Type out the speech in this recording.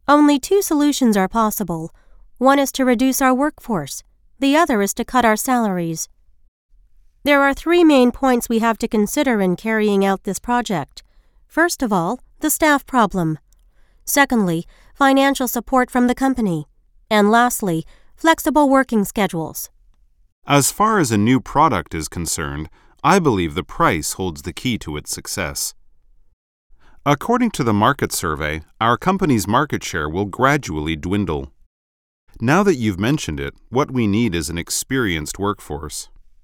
Only two solutions are possible. One is to reduce our workforce. The other is to cut our salaries. There are three main points we have to consider in carrying out this project. First of all, the staff problem. Secondly, financial support from the company. And lastly, flexible working schedules. As far as a new product is concerned, I believe the price holds the key to its success. According to the market survey, our company's market share will gradually dwindle. Now that you've mentioned it, what we need is an experienced workforce.